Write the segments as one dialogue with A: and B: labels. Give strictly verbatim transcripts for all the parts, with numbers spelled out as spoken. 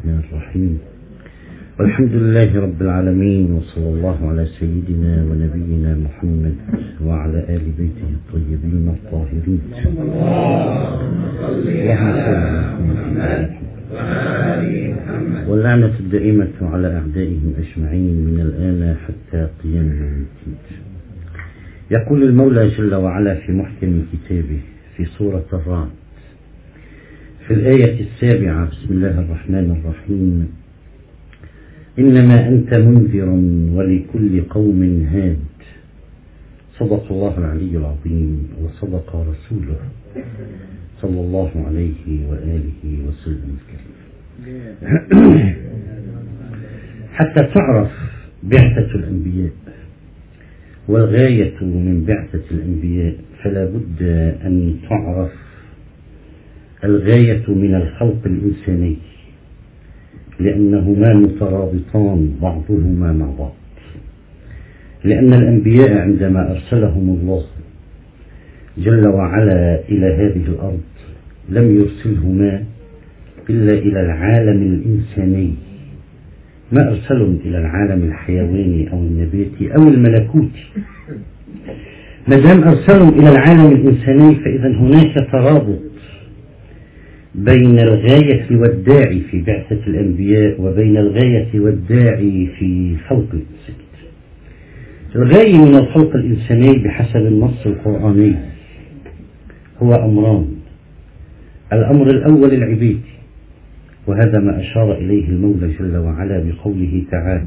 A: الرحمن الرحيم. والحمد لله رب العالمين، وصلى الله على سيدنا ونبينا محمد وعلى آل بيته الطيبين الطاهرين. واللعنة الدائمة على أعدائهم أجمعين من الآن حتى قيام يوم الدين. يقول المولى جل وعلا في محكم كتابه في سورة الرعد في الآية السابعة: بسم الله الرحمن الرحيم، إنما أنت منذر ولكل قوم هاد. صدق الله العلي العظيم وصدق رسوله صلى الله عليه وآله وسلم. حتى تعرف بعثة الأنبياء والغاية من بعثة الأنبياء فلا بد أن تعرف الغاية من الخلق الإنساني، لأنهما مترابطان بعضهما مع بعض. لأن الأنبياء عندما أرسلهم الله جل وعلا إلى هذه الأرض لم يرسلهما إلا إلى العالم الإنساني، ما أرسلهم إلى العالم الحيواني أو النباتي أو الملكوتي. ما دام أرسلهم إلى العالم الإنساني فإذا هناك ترابط بين الغاية والداعي في بعثة الأنبياء وبين الغاية والداعي في خلق الإنسان. الغاية من الخلق الإنساني بحسب النص القرآني هو أمران: الأمر الأول العبادي، وهذا ما أشار إليه المولى جل وعلا بقوله تعالى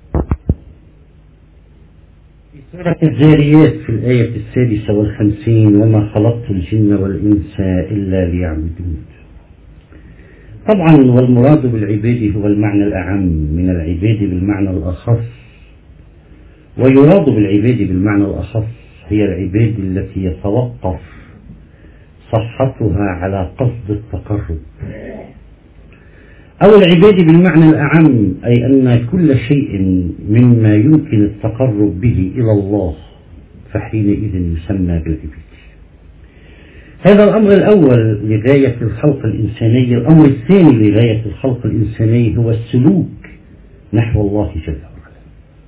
A: في سورة الذاريات في الآية السادسة والخمسين: وما خلقت الجن والإنس إلا ليعبدون. طبعا والمراد بالعباد هو المعنى الأعم من العباد بالمعنى الأخص، ويراد بالعباد بالمعنى الأخص هي العباد التي يتوقف صحتها على قصد التقرب، أو العباد بالمعنى الأعم أي أن كل شيء مما يمكن التقرب به إلى الله فحينئذ يسمى بالعباد. هذا الأمر الأول لغاية الخلق الإنساني. الأمر الثاني لغاية الخلق الإنساني هو السلوك نحو الله جل وعلا.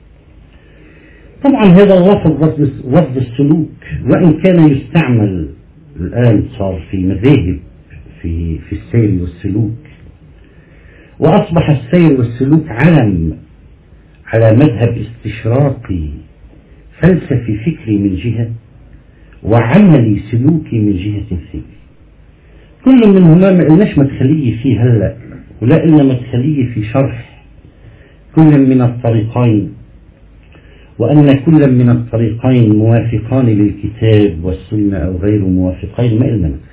A: طبعا هذا اللفظ لفظ السلوك وإن كان يستعمل الآن صار في مذاهب في في السير والسلوك، وأصبح السير والسلوك علم على مذهب استشراقي فلسفي فكري من جهة، وعملي سلوكي من جهة ثانية. كل منهما ما قلناش مدخلية فيه هلأ، ولا إلا مدخلية في شرح كل من الطريقين، وأن كل من الطريقين موافقان للكتاب والسنة أو غير موافقين، ما قلنا مدخل.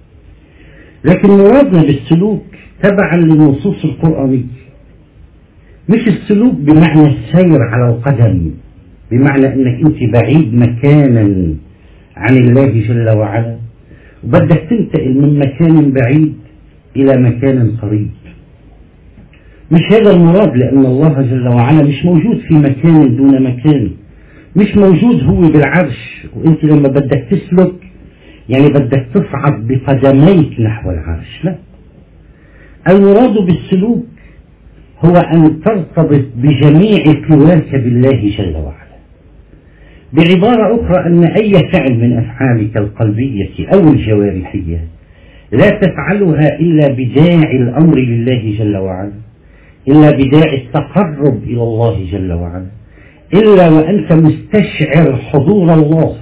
A: لكن مرادنا بالسلوك تبعا للنصوص القرآنية، مش السلوك بمعنى السير على القدم، بمعنى أنك أنت بعيد مكانا عن الله جل وعلا وبدك تنتقل من مكان بعيد إلى مكان قريب. مش هذا المراد، لأن الله جل وعلا مش موجود في مكان دون مكان، مش موجود هو بالعرش وأنت لما بدك تسلك يعني بدك تصعد بقدميك نحو العرش. لا، المراد بالسلوك هو أن ترتبط بجميع قواك بالله جل وعلا. بعبارة أخرى أن أي فعل من أفعالك القلبية أو الجوارحية لا تفعلها إلا بداعي الأمر لله جل وعلا، إلا بداعي التقرب إلى الله جل وعلا، إلا وأنت مستشعر حضور الله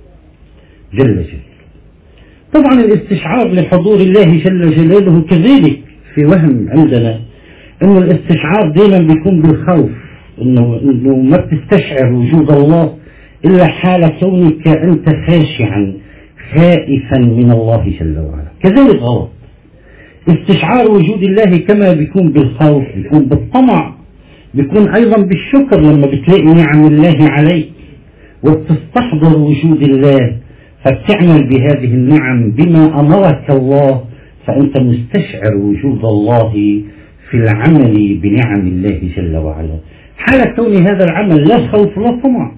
A: جل جلاله. طبعا الاستشعار لحضور الله جل جلاله كذلك في وهم عندنا أن الاستشعار دائما بيكون بالخوف، إنه, إنه ما بتستشعر وجود الله إلا حال كونك أنت خاشعا خائفا من الله جل وعلا. كذلك غلط. استشعار وجود الله كما بيكون بالخوف، بيكون بالطمع، بيكون أيضا بالشكر لما بتلاقي نعم الله عليك وبتستحضر وجود الله فبتعمل بهذه النعم بما أمرك الله، فأنت مستشعر وجود الله في العمل بنعم الله جل وعلا، حال كون هذا العمل لا خوف ولا طمع.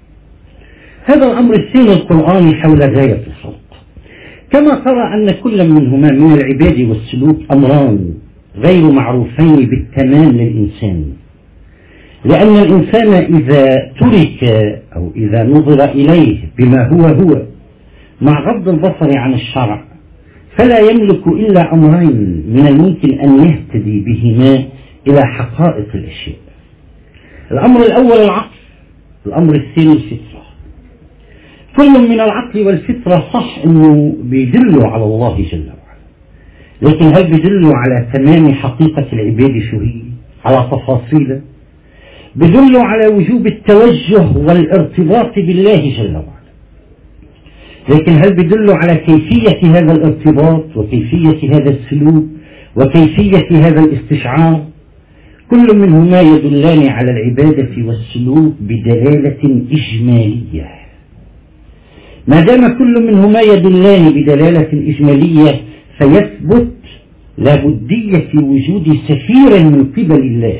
A: هذا الأمر الثاني القرآني حول غاية الخلق. كما ترى أن كل منهما من العباد والسلوك أمران: غير معروفين بالتمام للإنسان، لأن الإنسان إذا ترك أو إذا نظر إليه بما هو هو مع غض البصر عن الشرع فلا يملك إلا أمرين من الممكن أن يهتدي بهما إلى حقائق الأشياء. الأمر الأول العقل، الأمر الثاني الفطرة. كل من العقل والفطرة صح أنه بيدلوا على الله جل وعلا، لكن هل بيدلوا على تمام حقيقة العبادة شو هي؟ على تفاصيله؟ بيدلوا على وجوب التوجه والارتباط بالله جل وعلا، لكن هل بيدلوا على كيفية هذا الارتباط وكيفية هذا السلوك وكيفية هذا الاستشعار؟ كل منهما يدلان على العبادة والسلوك بدلالة إجمالية. ما دام كل منهما يدلان بدلالة إجمالية فيثبت لابدية وجود سفير من قبل الله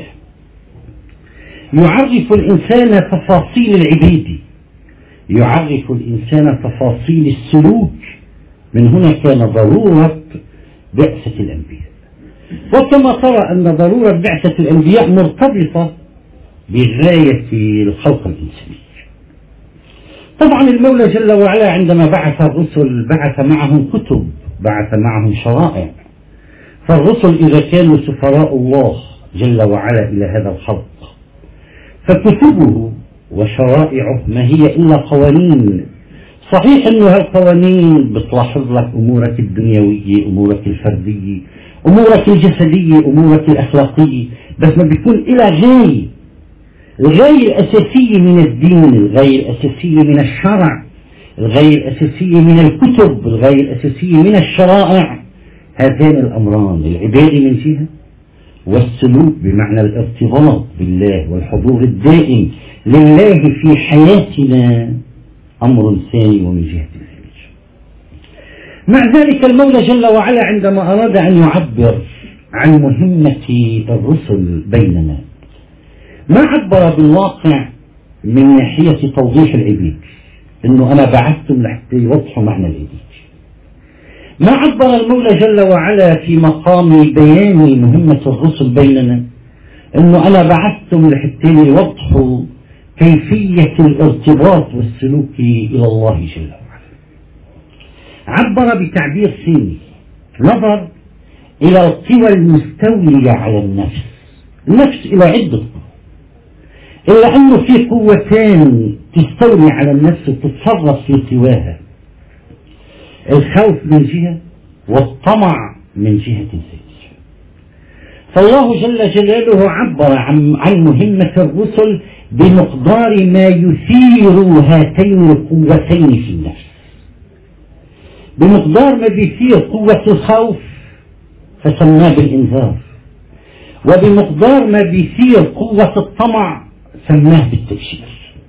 A: يعرف الإنسان تفاصيل العبادة، يعرف الإنسان تفاصيل السلوك. من هنا كان ضرورة بعثة الأنبياء، وكما ترى أن ضرورة بعثة الأنبياء مرتبطة بغاية الخلق الإنساني. طبعا المولى جل وعلا عندما بعث الرسل بعث معهم كتب، بعث معهم شرائع، فالرسل إذا كانوا سفراء الله جل وعلا إلى هذا الخلق فكتبه وشرائعه ما هي إلا قوانين. صحيح أن هالقوانين بتلاحظ لك أمورك الدنيوية، أمورك الفردية، أمورك الجسدية، أمورك الأخلاقية، بس ما بيكون إلى غاية. الغاية الأساسية من الدين، الغاية الأساسية من الشرع، الغاية الأساسية من الكتب، الغاية الأساسية من الشرائع، هذان الأمران، العبادة من جهة والسلوك بمعنى الارتباط بالله والحضور الدائم لله في حياتنا أمر ثاني ومن جهة ثانية. مع ذلك المولى جل وعلا عندما أراد أن يعبر عن مهمة الرسل بيننا ما عبر بالواقع من ناحية توضيح العبيد، إنه أنا بعثتم لحتى يوضحوا معنى العبيد. ما عبر المولى جل وعلا في مقام بيان مهمة الرسل بيننا إنه أنا بعثتم لحتى يوضحوا كيفية الارتباط والسلوك إلى الله جل وعلا. عبر بتعبير ثاني، نظر إلى القوى المستولية على النفس. النفس إلى عدة قوى، إلا أنه في قوتان تستولي على النفس وتتصرف في قواها، الخوف من جهة والطمع من جهة ثانية. فالله جل جلاله عبر عن, عن مهمة الرسل بمقدار ما يثير هاتين القوتين في النفس. بمقدار ما بيثير قوة الخوف فسماه بالإنذار، وبمقدار ما بيثير قوة الطمع سماه بالتبشير.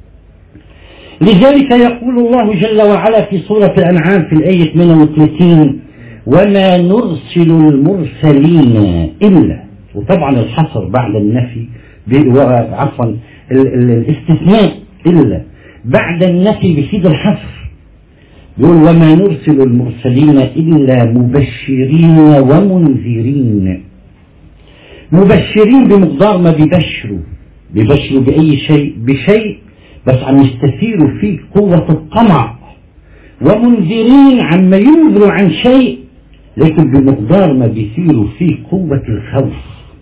A: لذلك يقول الله جل وعلا في سورة الأنعام في الآية ثمانية وثلاثين: وما نرسل المرسلين إلا، وطبعا الحصر بعد النفي، عفوا الاستثناء إلا بعد النفي بفيد الحصر، يقول وما نرسل المرسلين إلا مبشرين ومنذرين. مبشرين بمقدار ما بيبشروا، بيبشروا بأي شيء بشيء بس عم يستثيروا فيه قوة الطمع، ومنذرين عما ينذروا عن شيء لكن بمقدار ما بيثيروا فيه قوة الخوف.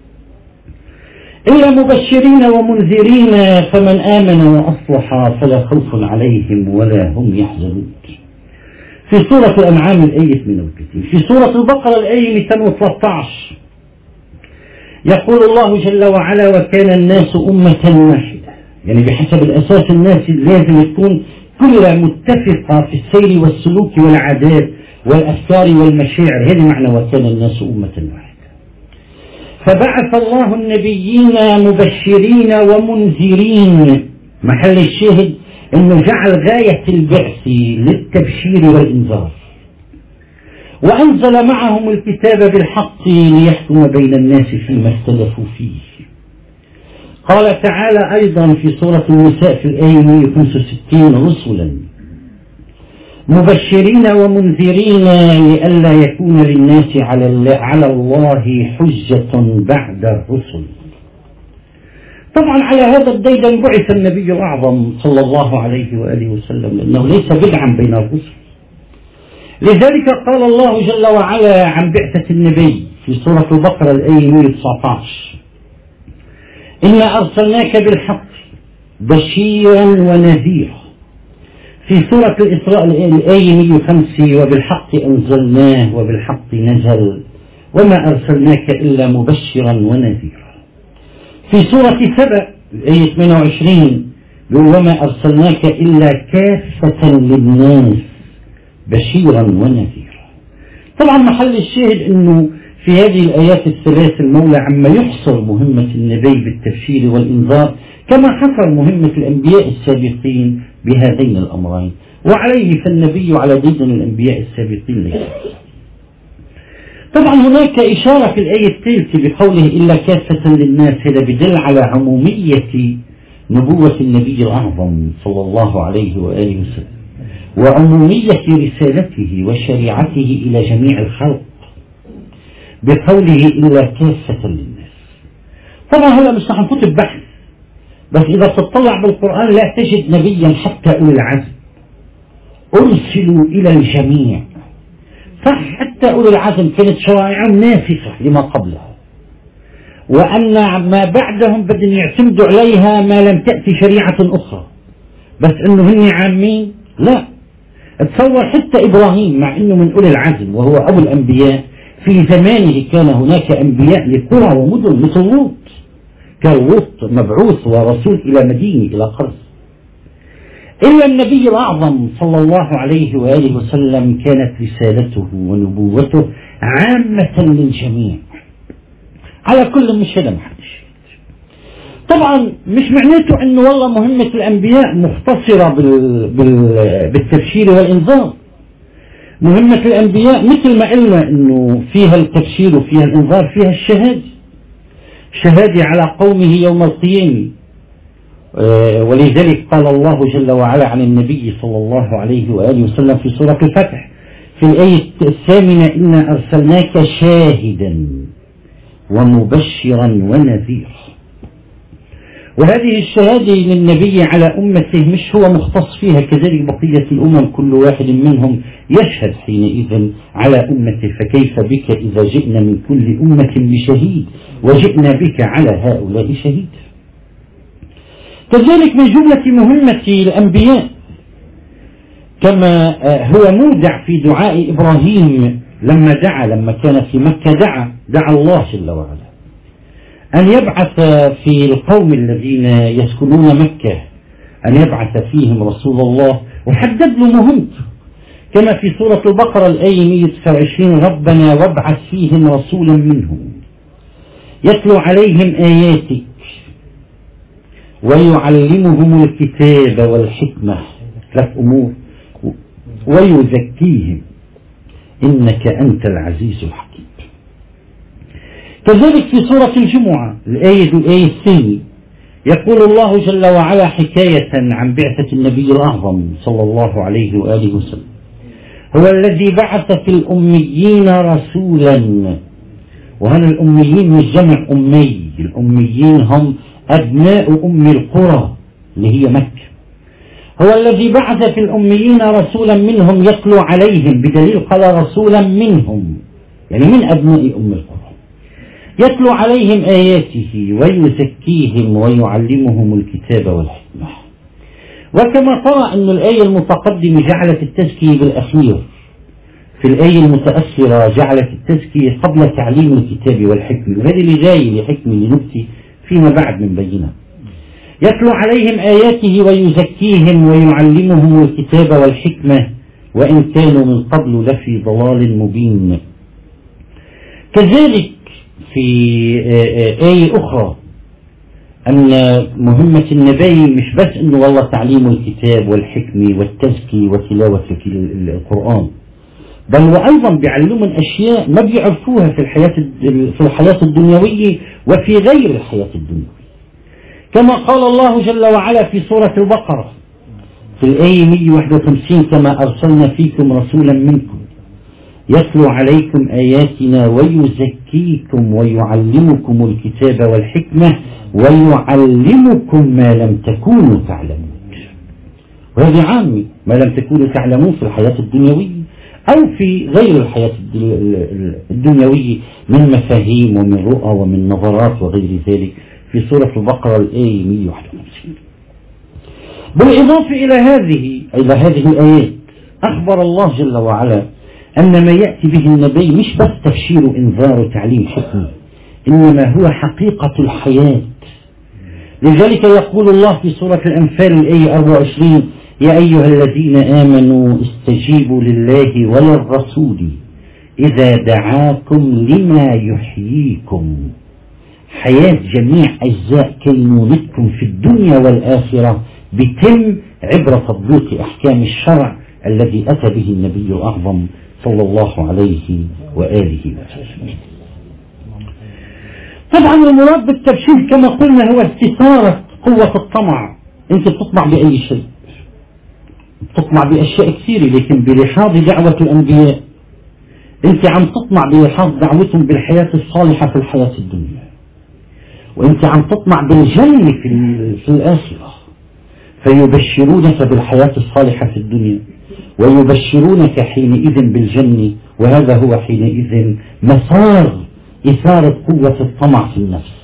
A: إلا مبشرين ومنذرين فمن آمن وأصلح فلا خوف عليهم ولا هم يحزنون. في سورة الأنعام الآية ثمانية وثلاثين. في سورة البقرة الآية مئتين وثلاثة عشر يقول الله جل وعلا: وكان الناس أمة واحدة. يعني بحسب الأساس الناس لازم تكون كلها متفقة في السير والسلوك والعادات والأفكار والمشاعر، هذا معنى وكان الناس أمة واحدة. فبعث الله النبيين مبشرين ومنذرين. محل الشاهد أنه جعل غاية البعث للتبشير والإنذار، وأنزل معهم الكتاب بالحق ليحكم بين الناس فيما اختلفوا فيه. قال تعالى أيضا في سورة النساء في الآية مئة وخمسة وستين: رسلا مبشرين ومنذرين لئلا يكون للناس على الله حجة بعد الرسل. طبعا على هذا الديدن بعث النبي الأعظم صلى الله عليه وآله وسلم، لأنه ليس بدعا بين الرسل. لذلك قال الله جل وعلا عن بعثة النبي في سورة البقرة الآية مئة وتسعة عشر: إنا أرسلناك بالحق بشيرا ونذيرا. في سورة الإسراء الآية مئة وخمسة: وبالحق أنزلناه وبالحق نزل وما أرسلناك إلا مبشرا ونذيرا. في سورة سبأ الآية ثمانية وعشرين: وما أرسلناك إلا كافة للناس بشيرا ونذيرا. طبعا محل الشاهد أنه في هذه الآيات الثلاث المولى عما يحصر مهمة النبي بالتبشير والإنذار كما حصر مهمة الأنبياء السابقين بهذين الأمرين، وعليه فالنبي على ديدن الأنبياء السابقين ليس. طبعا هناك إشارة في الآية الثالثة بقوله إلا كافة للناس، هذا بدل على عمومية نبوة النبي الأعظم صلى الله عليه وآله وسلم وعمومية رسالته وشريعته إلى جميع الخلق بقوله إلا كافة للناس. طبعا هلا مش رح نفوت ببحث، بس إذا تطلع بالقرآن لا تجد نبيا حتى أولي العزم أرسلوا إلى الجميع. صح، حتى أولي العزم كانت شرائعهم ناسخة لما قبلها، وأن ما بعدهم بدهم يعتمدوا عليها ما لم تأتي شريعة أخرى، بس أنه هن عامين لا. تصور حتى إبراهيم مع أنه من أولي العزم وهو أبو الأنبياء، في زمانه كان هناك أنبياء لقرى ومدن مثل لوط، كان لوط مبعوث ورسول إلى مدينة إلى قرية. إلا النبي الأعظم صلى الله عليه وآله وسلم كانت رسالته ونبوته عامة للجميع على كل مش هذا محدش. طبعا مش معناته أنه والله مهمة الأنبياء مختصرة بالتبشير والإنذار. مهمة الأنبياء مثل ما قلنا أنه فيها التبشير وفيها الإنذار، فيها الشهادة، شهادة على قومه يوم القيامة. ولذلك قال الله جل وعلا عن النبي صلى الله عليه وآله وسلم في سورة الفتح في الآية الثامنة: إنا أرسلناك شاهدا ومبشرا ونذيرا. وهذه الشهادة للنبي على أمته مش هو مختص فيها، كذلك بقية الأمم كل واحد منهم يشهد حينئذ على أمته، فكيف بك إذا جئنا من كل أمة بشهيد وجئنا بك على هؤلاء شهيد. كذلك من جملة مهمة الأنبياء كما هو مودع في دعاء إبراهيم لما دعا، لما كان في مكة دعا دعا الله جل وعلا أن يبعث في القوم الذين يسكنون مكة أن يبعث فيهم رسول الله، وحدد له مهمته كما في سورة البقرة الآية مئة وتسعة وعشرين: ربنا وابعث فيهم رسولا منهم يتلو عليهم آياتك ويعلمهم الكتاب والحكمة، ثلاث أمور، ويزكيهم إنك أنت العزيز الحكيم. كذلك في سورة الجمعة الآية الآية الثانية يقول الله جل وعلا حكاية عن بعثة النبي الأعظم صلى الله عليه وآله وسلم: هو الذي بعث في الأميين رسولا. وهنا الأميين مش جمع أمي، الأميين هم أبناء أم القرى اللي هي مكة. هو الذي بعث في الأميين رسولا منهم يتلو عليهم، بدليل قال رسولا منهم يعني من أبناء أم القرى، يتلو عليهم آياته ويزكيهم ويعلمهم الكتاب والحكمة. وكما ترى أن الآية المتقدمة جعلت التزكية بالأخير، في الآية المتأخرة جعلت التزكية قبل تعليم الكتاب والحكمة، وهذه اللي جاي لحكمة لنبتي فيما بعد من بينها. يتلو عليهم آياته ويزكيهم ويعلمهم الكتاب والحكمة وإن كانوا من قبل لفي ضلال مبين. كذلك في آية أخرى أن مهمة النبي مش بس أنه والله تعليم الكتاب والحكمة والتزكية وتلاوة القرآن، بل وأيضا بيعلمهم أشياء ما بيعرفوها في الحياة في الحياة الدنيوية وفي غير الحياة الدنيوية، كما قال الله جل وعلا في سورة البقرة: في الآية مئة وواحد وخمسين كما أرسلنا فيكم رسولا منكم يتلو عليكم آياتنا ويزكيكم ويعلمكم الكتاب والحكمة ويعلمكم ما لم تكونوا تعلمون. وهذه عامة، ما لم تكونوا تعلمون في الحياة الدنيوية أو في غير الحياة الدنيوية من مفاهيم ومن رؤى ومن نظرات وغير ذلك في سورة البقرة الآية مئة وواحد وخمسين. بالإضافة إلى هذه إلى هذه الآيات أخبر الله جل وعلا أن ما يأتي به النبي مش بس تبشير وإنذار وتعليم حكمي، إنما هو حقيقة الحياة. لذلك يقول الله في سورة الأنفال الآية أربعة وعشرين: يا أيها الذين آمنوا استجيبوا لله وللرسول إذا دعاكم لما يحييكم. حياة جميع أجزاء كينونتكم في الدنيا والآخرة بتم عبر تطبيق أحكام الشرع الذي أتى به النبي الأعظم صلى الله عليه وآله وسلم. طبعا المراد بالتبشير كما قلنا هو استثارة قوة الطمع. أنت بتطمع بأي شيء، بتطمع بأشياء كثيرة، لكن بلحاظ دعوة الأنبياء أنت عم تطمع بلحاظ دعوتهم بالحياة الصالحة في الحياة الدنيا، وأنت عم تطمع بالجنة في, في الآخرة. فيبشرونك بالحياة الصالحة في الدنيا ويبشرونك حينئذ بالجنة، وهذا هو حينئذ مسار إثارة قوة الطمع في النفس.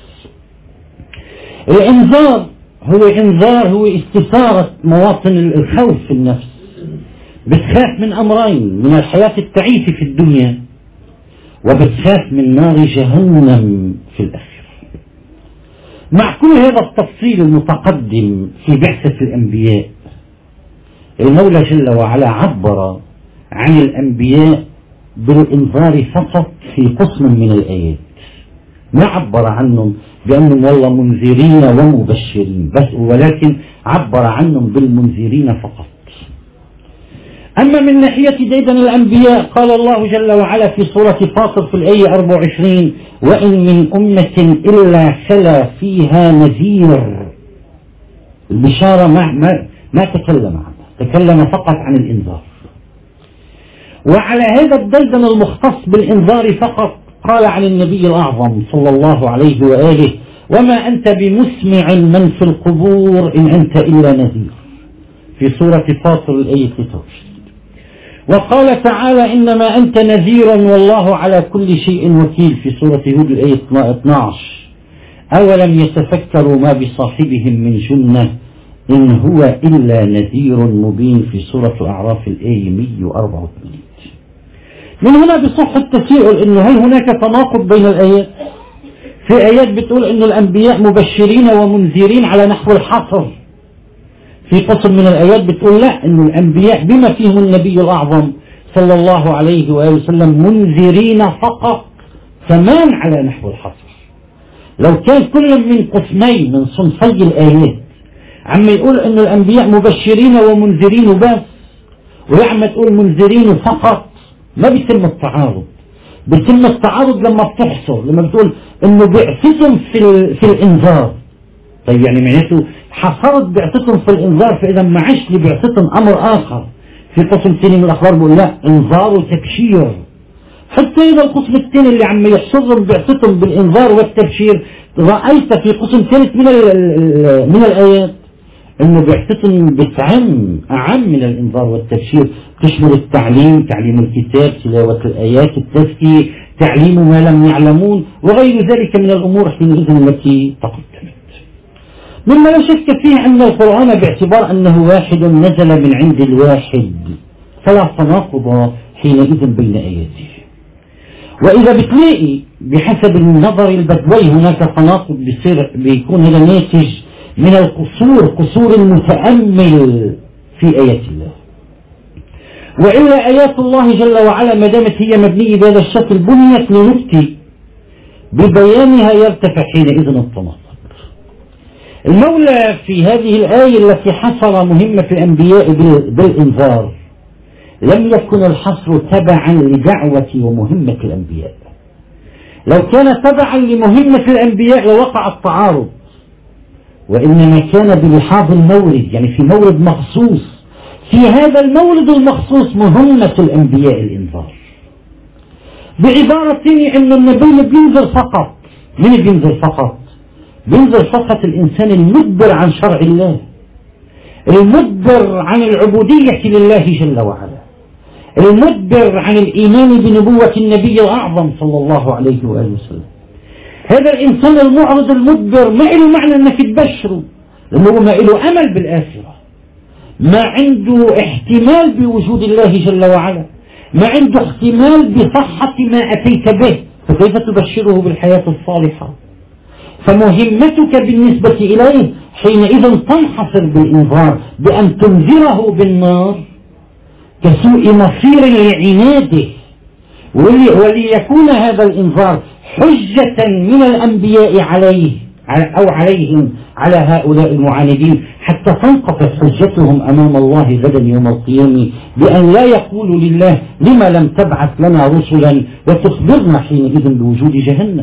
A: الإنذار هو إنذار هو استثارة مواطن الخوف في النفس. بتخاف من أمرين: من الحياة التعيسة في الدنيا، وبتخاف من نار جهنم في الآخرة. مع كل هذا التفصيل المتقدم في بعثة الأنبياء، المولى جل وعلا عبر عن الأنبياء بالإنذار فقط في قسم من الآيات، ما عبر عنهم بأنهم والله منذرين ومبشرين بس، ولكن عبر عنهم بالمنذرين فقط. أما من ناحية ديدن الأنبياء قال الله جل وعلا في سورة فاطر في الآية أربعة وعشرين: وإن من أمة إلا خلا فيها نذير. البشارة ما, ما, ما تكلم عنها، تكلم فقط عن الإنذار. وعلى هذا الديدن المختص بالإنذار فقط قال عن النبي الأعظم صلى الله عليه وآله: وما أنت بمسمع من في القبور إن أنت إلا نذير، في سورة فاطر الآية ثلاثة وعشرين. وقال تعالى: إنما أنت نذير والله على كل شيء وكيل، في سورة هود الآية اثني عشر. أولم يتفكروا ما بصاحبهم من جنة إن هو إلا نذير مبين، في سورة الأعراف الآية مئة وأربعة وثمانين. من هنا بصح التساؤل إنه هل هناك تناقض بين الآيات؟ في آيات بتقول إن الأنبياء مبشرين ومنذرين على نحو الحصر، في قسم من الآيات بتقول لا، إن الأنبياء بما فيهم النبي الأعظم صلى الله عليه وآله وسلم منذرين فقط، كمان على نحو الحصر. لو كان كل من قسمين من صنفي الآيات عم يقول إن الأنبياء مبشرين ومنذرين وبس، وعم تقول منذرين فقط، ما بيتم التعارض. بيتم التعارض لما بتحصر، لما بتقول إنه بعثتهم في, في الإنذار. طيب يعني معناته حصرت بعثتهم في الإنذار، فإذا ما عش لبعثتهم أمر آخر. في قسم ثاني من الأخبار بيقول لا، إنذار وتبشير. حتى إذا القسم الثاني اللي عم يحصرهم بعثتهم بالإنذار والتبشير، رأيت في قسم ثالث من من الآيات إنه بعثتهم بتعم أعم من الإنذار والتبشير، تشمل التعليم، تعليم الكتاب، تلاوة الآيات، التزكية، تعليم ما لم يعلمون، وغير ذلك من الأمور حينئذ التي تقدمت. مما لا شك فيه أن القرآن باعتبار أنه واحد نزل من عند الواحد، فلا تناقض حينئذ بين آياته. وإذا بتلاقي بحسب النظر البدوي هناك تناقض، بيصير بيكون هذا ناتج من القصور، قصور المتأمل في آيات الله. وإلا آيات الله جل وعلا ما دامت هي مبنية بهذا الشكل بنيت لنكتة ببيانها يرتفع حينئذ التناقض. المولى في هذه الآية التي حصر مهمة الأنبياء بالإنذار لم يكن الحصر تبعا لدعوة ومهمة الأنبياء. لو كان تبعا لمهمة الأنبياء لوقع التعارض، وإنما كان بلحاظ المورد، يعني في مورد مخصوص في هذا المولد المخصوص مهمة الأنبياء الإنذار. بعبارة ثانية أن النبي بينذر فقط. من بينذر فقط؟ بينذر فقط الإنسان المدبر عن شرع الله، المدبر عن العبودية لله جل وعلا، المدبر عن الإيمان بنبوة النبي الأعظم صلى الله عليه وآله وسلم. هذا الإنسان المعرض المدبر ما له معنى أنك تبشره، لأنه ما له أمل بالآخرة، ما عنده احتمال بوجود الله جل وعلا، ما عنده احتمال بصحة ما أتيت به، فكيف تبشره بالحياة الصالحة؟ فمهمتك بالنسبة إليه حينئذ تنحصر بالإنذار، بأن تنذره بالنار كسوء مصير لعناده، وليكون هذا الإنذار حجة من الأنبياء عليه أو عليهم على هؤلاء المعاندين، حتى تنقطع حجتهم أمام الله غدا يوم القيامة، بأن لا يقولوا لله لما لم تبعث لنا رسلا وتخبرنا حينئذ بوجود جهنم.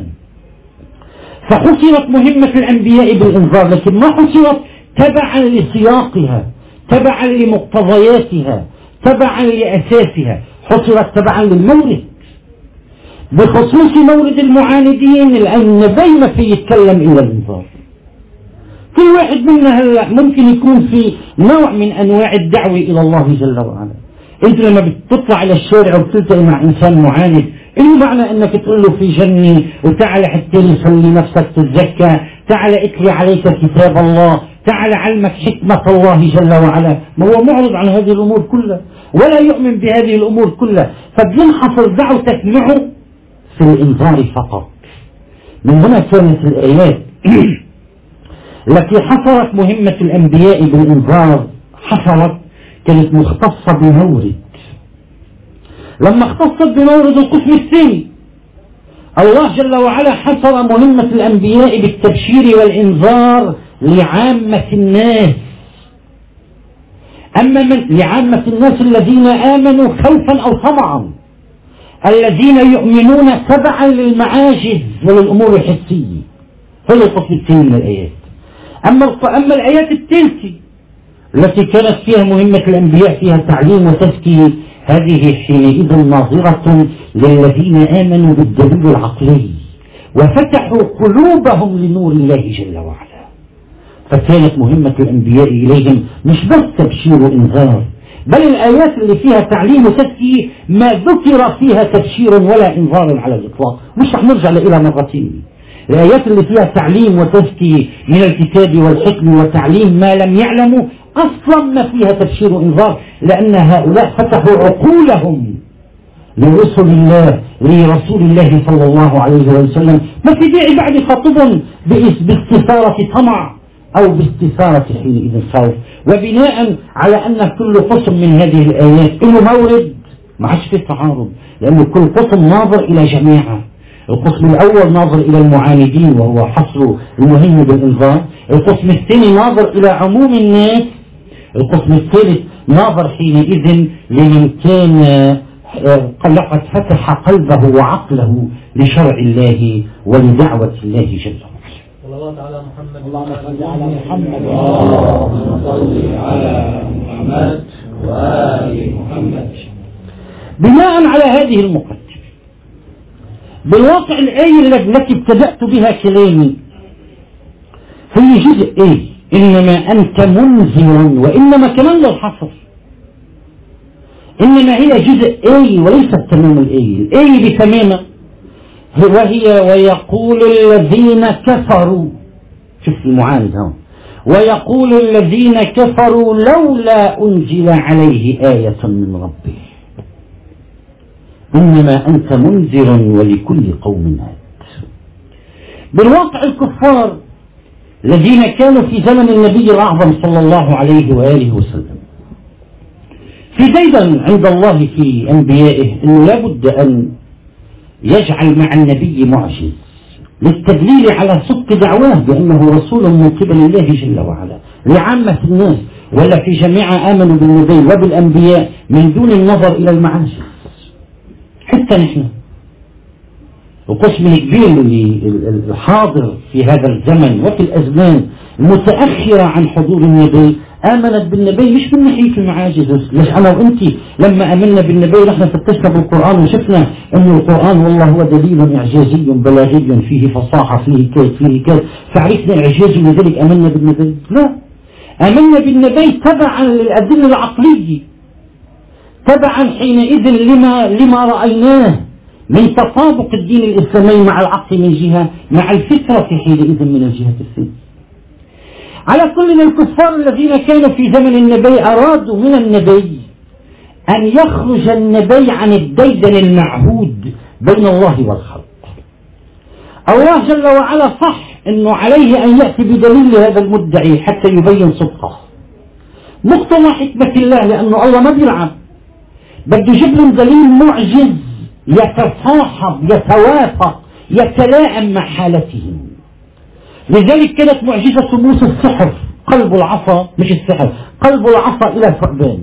A: فحصرت مهمة الأنبياء بالإنذار، لكن ما حصرت تبعا لسياقها، تبعا لمقتضياتها، تبعا لأساسها، حصرت تبعا للمولد. بخصوص مولد المعاندين النبي ما في يتكلم إلا الإنذار. كل واحد منا هلا ممكن يكون في نوع من أنواع الدعوة إلى الله جل وعلا. أنت لما بتطلع إلى الشارع وبتلتقي مع إنسان معاند، إيه معنى أنك تقول له في جنة وتعال حتى يصلي نفسك تتزكى، تعال اتلي عليك كتاب الله، تعال علمك حكمة الله جل وعلا؟ ما هو معرض عن هذه الأمور كلها ولا يؤمن بهذه الأمور كلها، فبينحصر دعوتك معه في الإنذار فقط. من هنا كانت الآيات التي حصرت مهمة الأنبياء بالإنذار حصرت كانت مختصة بمورد. لما اختصت بمورد القسم الثاني، الله جل وعلا حصر مهمة الأنبياء بالتبشير والإنذار لعامة الناس. أما من لعامة الناس الذين آمنوا خوفا أو طمعا، الذين يؤمنون تبعا للمعاجز وللأمور الحسية، هذا القسم الثاني من الآيات. أما أما الآيات الثالثة التي كانت فيها مهمة الأنبياء فيها تعليم وتزكية، هذه حينئذ ناظرة للذين آمنوا بالدليل العقلي وفتحوا قلوبهم لنور الله جل وعلا. فكانت مهمة الأنبياء إليهم مش بس تبشير وإنذار، بل الآيات اللي فيها تعليم وتزكية ما ذكر فيها تبشير ولا إنذار على الإطلاق. مش رح نرجع إلى مرتين. الآيات اللي فيها تعليم وتزكية من الكتاب والحكم وتعليم ما لم يعلموا أصلا ما فيها تبشير وإنذار، لأن هؤلاء فتحوا عقولهم لرسل الله لرسول الله صلى الله عليه وسلم. ما في داعي بعد خطبهم باستثارة طمع أو باستثارة حينئذ خوف. وبناء على أن كل قسم من هذه الآيات له مورد، ما عادش في تعارض، لأن كل قسم ناظر إلى جميعها. القسم الأول ناظر إلى المعاندين وهو حصر المهم بالإنذار، القسم الثاني ناظر إلى عموم الناس، القسم الثالث ناظر حينئذ لمن كان لقد فتح قلبه وعقله لشرع الله ولدعوة الله جل وعلا.
B: صلى الله على محمد.
A: اللهم صل على محمد.
B: اللهم صل على محمد وآل محمد.
A: بناء على هذه المقدمة، بالواقع الآية التي ابتدأت بها كلامي هي جزء إيه؟ إنما أنت منذر، وإنما كمان للحصر، إنما هي جزء آية وليست تمام الآية. الآية بتمامها وهي ويقول الذين كفروا، شوف المعاند هون، ويقول الذين كفروا لولا أنزل عليه آية من ربه إنما أنت منذر ولكل قوم هاد. بالواقع الكفار الذين كانوا في زمن النبي الأعظم صلى الله عليه وآله وسلم في ديدا عند الله في أنبيائه أنه لابد أن يجعل مع النبي معجز للتدليل على صدق دعواه بأنه رسول من قبل الله جل وعلا لعامة الناس، ولا في جميع آمنوا بالنبي وبالأنبياء من دون النظر إلى المعاجز. حتى نحن القسم الكبير اللي الحاضر في هذا الزمن وفي الأزمان المتأخرة عن حضور النبي آمنت بالنبي مش من ناحية المعاجز. ليش أنا وأنت لما آمنا بالنبي نحن فتشنا بالقرآن وشفنا أن القرآن والله هو دليل إعجازي بلاغي فيه فصاحة فيه كيد فيه كيد فعرفنا إعجازه ولذلك آمنا بالنبي؟ لا، آمنا بالنبي تبعا للأدلة العقلية، تبعا حينئذ لما لما رأيناه من تطابق الدين الإسلامي مع العقل من جهة، مع الفطرة حينئذ من الجهة الثانية. على كل الكفار الذين كانوا في زمن النبي أرادوا من النبي أن يخرج النبي عن الديدن المعهود بين الله والخلق. الله جل وعلا صح أنه عليه أن يأتي بدليل هذا المدعي حتى يبين صدقه، مقتضى حكمة الله، لأنه الله ما بيلعب، بده يجيب لهم دليل معجز يتصاحب يتوافق يتلائم مع حالتهم. لذلك كانت معجزة موسى السحر، قلب العصا، مش السحر، قلب العصا إلى ثعبان.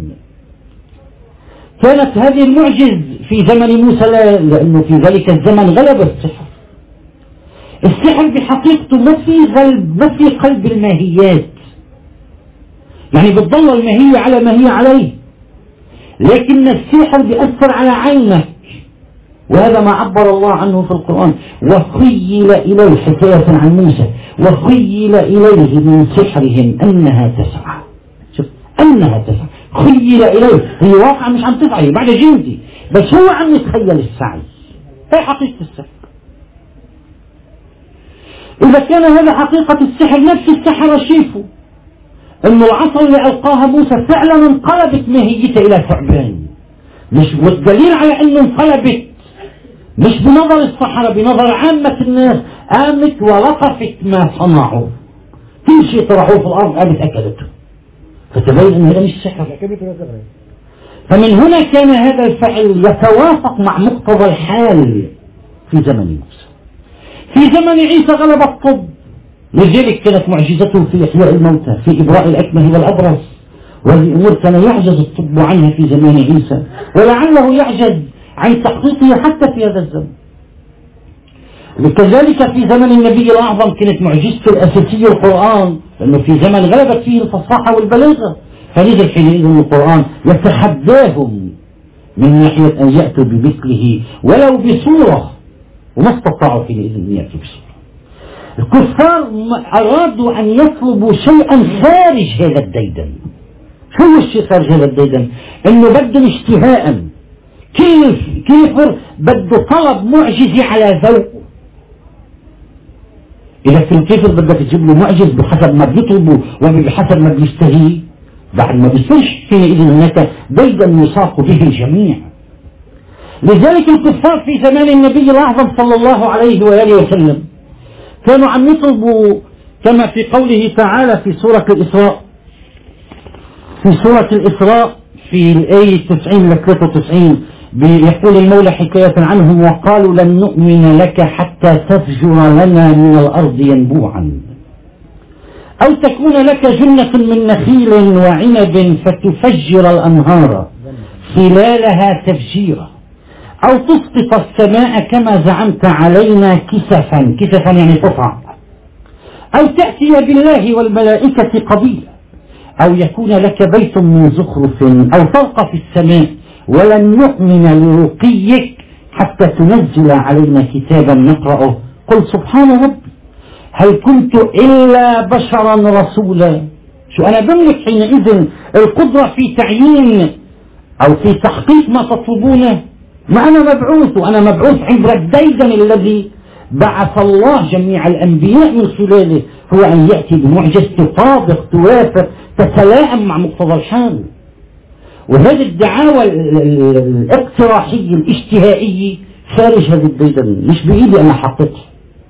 A: كانت هذه المعجز في زمن موسى، لا، لأنه في ذلك الزمن غلب السحر. السحر بحقيقته ما في غلب، ما في قلب الماهيات، يعني بتضل الماهية على ما هي عليه، لكن السحر بيأثر على عينك، وهذا ما عبر الله عنه في القرآن. وخيل إليه، حكاية عن موسى، وخيل إليه من سحرهم أنها تسعى. شوف، أنها تسعى، خيل إليه، هي واقعة مش عم تسعى، بعد جندي، بس هو عم يتخيل السعي. هي حقيقة السحر. إذا كان هذا حقيقة السحر، نفس السحرة شيفوا أن العصا اللي ألقاها موسى فعلا انقلبت ماهيتها إلى ثعبان، مش والدليل على أنه انقلبت مش بنظر السحرة، بنظر عامة الناس، قامت ولقفت ما صنعوا، كل شيء طرحوه في الأرض قامت أكلته، فتبين أن هذا مش سحر. فمن هنا كان هذا الفعل يتوافق مع مقتضى الحال في زمن موسى. في زمن عيسى غلب الطب، لذلك كانت معجزته في إحياء الموتى، في إبراء الأكمه والأبرص، وهذه أمور كان يعجز الطب عنها في زمان عيسى، ولعله يعجز عن تحقيقه حتى في هذا الزمن. وكذلك في زمن النبي الأعظم كانت معجزته الأساسية القرآن، لأنه في زمن غلبت فيه الفصاحة والبلاغة، فنزل حينئذ القرآن يتحداهم من ناحية أن يأتوا بمثله ولو بصورة، وما استطاعوا حينئذ أن يأتوا بصورة. الكفار أرادوا أن يطلبوا شيئا خارج هذا الديدن. شو هو الشيء خارج هذا الديدن؟ إنه بدهم اشتهاء، كيف كيفر بده طلب معجزة على ذوقه. إذا في الكيفر بدك تجيب له معجز بحسب ما بيطلبه وبحسب ما بيشتهيه، بعد ما بيصيرش حينئذ هناك ديدن يساق به الجميع. لذلك الكفار في زمان النبي الأعظم صلى الله عليه وآله وسلم كانوا عم يطلبوا كما في قوله تعالى في سورة الإسراء، في سورة الإسراء في الآية تسعين لثلاثة وتسعين، يقول المولى حكاية عنهم: وقالوا لن نؤمن لك حتى تفجر لنا من الأرض ينبوعا أو تكون لك جنة من نخيل وعنب فتفجر الأنهار خلالها تفجيرا أو تسقط السماء كما زعمت علينا كسفا، كسفا يعني قطع، أو تأتي بالله والملائكة قبيلا أو يكون لك بيت من زخرف أو ترقى في السماء ولن نؤمن لرقيك حتى تنزل علينا كتابا نقرأه قل سبحان ربي هل كنت إلا بشرا رسولا. شو أنا بملك حينئذ القدرة في تعيين أو في تحقيق ما تطلبونه؟ ما أنا مبعوث، وأنا مبعوث عبر الديدن الذي بعث الله جميع الأنبياء من خلاله، هو أن يأتي بمعجزة تطابق توافق تتلائم مع مقتضى الحال. وهذه الدعاوى الاقتراحية الاشتهائية خارج هذه الديدن، مش بإيدي أنا أحققها.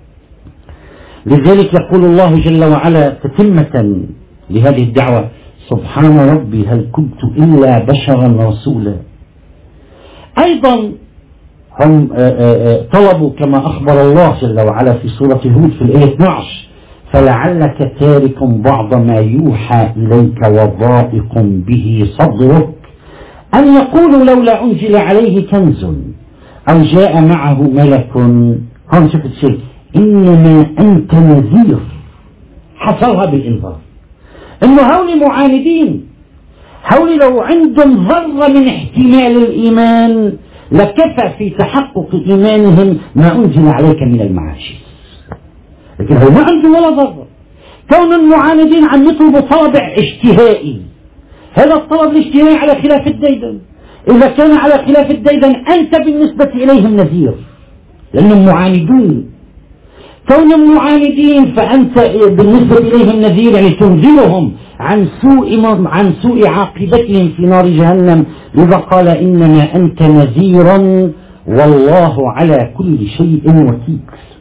A: لذلك يقول الله جل وعلا تتمة لهذه الدعوة: سبحان ربي هل كنت إلا بشرا رسولا. أيضا هم طلبوا كما أخبر الله جل وعلا في سورة هود في الآية اثني عشر: فلعلك تارك بعض ما يوحى إليك وضائق به صدرك أن يقولوا لولا أنزل عليه كنز أو جاء معه ملك. هم شفت شيء، إنما أنت نذير، حصرها بالإنذار، انه هؤلاء معاندين، هؤلاء لو عندهم ذرة من احتمال الإيمان لكفى في تحقق إيمانهم ما أنزل عليك من المعاشر، لكن هو ما عندهم ولا ذرة. كون المعاندين عم يطلبوا طلب اشتهائي، هذا الطلب الاشتهائي على خلاف الديدن. إذا كان على خلاف الديدن أنت بالنسبة إليهم نذير لأنهم معاندون. كونهم معاندين فأنت بالنسبة إليهم نذير، يعني تنذرهم عن سوء عن سوء عاقبتهم في نار جهنم. لذا قال إنما أنت نذيرا والله على كل شيء وكيل.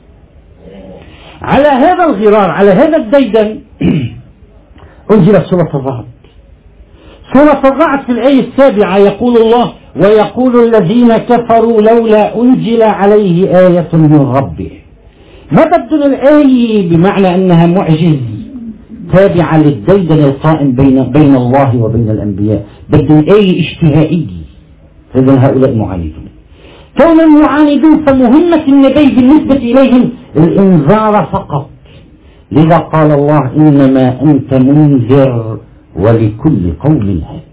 A: على هذا الغرار، على هذا الديدن أنزلت سورة الرعد. سورة الرعد في الآية السابعة يقول الله: ويقول الذين كفروا لولا أنزل عليه آية من ربه. ما بدل الآية بمعنى أنها معجز تابعة للديدن القائم بين بين الله وبين الأنبياء، بدل آية اشتهائية. إذن هؤلاء معاندون. كون المعاندون فمهمة النبي بالنسبة إليهم الإنذار فقط. لذا قال الله: إنما أنت منذر ولكل قوم هاد.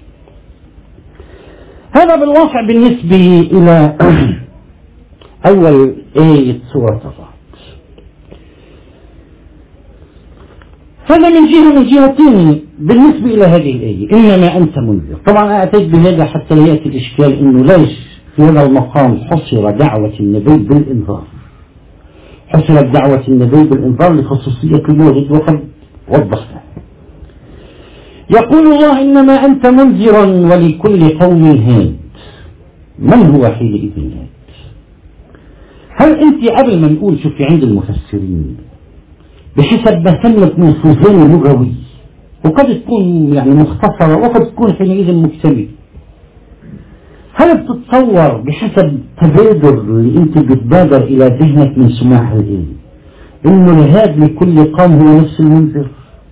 A: هذا بالواقع بالنسبة إلى أول آية سورة الرعد. هذا من جهة من جهتين بالنسبة إلى هذه الآية إنما أنت منذر. طبعا أتيت بهذا حتى لا يأتي الإشكال إنه ليش في هذا المقام حصر دعوة النبي بالإنذار. حصرت دعوة النبي بالإنذار لخصوصية الموعد وقد وضحنا. يقول الله: إنما أنت منذرا ولكل قوم هاد. من هو حينئذ هاد؟ هل أنت قبل ما نقول شوفي عند المفسرين بحسب ما تملك من خزان لغوي، وقد تكون يعني مختصرة وقد تكون حينئذ مكتملة، هل بتتصور بحسب تبادر اللي انت بتبادر الى ذهنك من سماع الآية انه الهاد لكل قوم هو نفس المنذر؟